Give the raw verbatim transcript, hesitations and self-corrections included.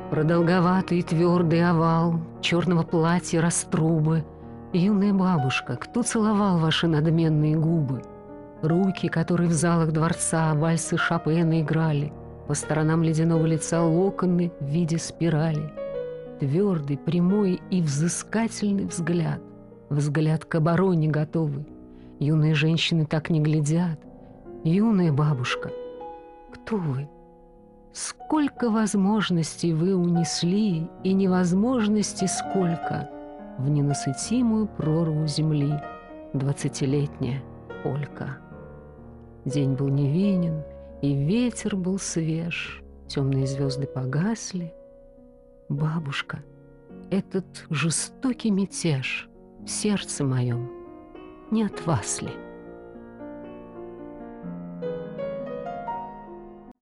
Продолговатый твердый овал черного платья раструбы. Юная бабушка, кто целовал ваши надменные губы? Руки, которые в залах дворца вальсы Шопена играли, по сторонам ледяного лица локоны в виде спирали. Твердый, прямой и взыскательный взгляд, взгляд к обороне готовый. Юные женщины так не глядят. Юная бабушка, кто вы? Сколько возможностей вы унесли, и невозможностей сколько в ненасытимую прорву земли двадцатилетняя полька. День был невинен, и ветер был свеж, темные звезды погасли. Бабушка, этот жестокий мятеж в сердце моем не от вас ли?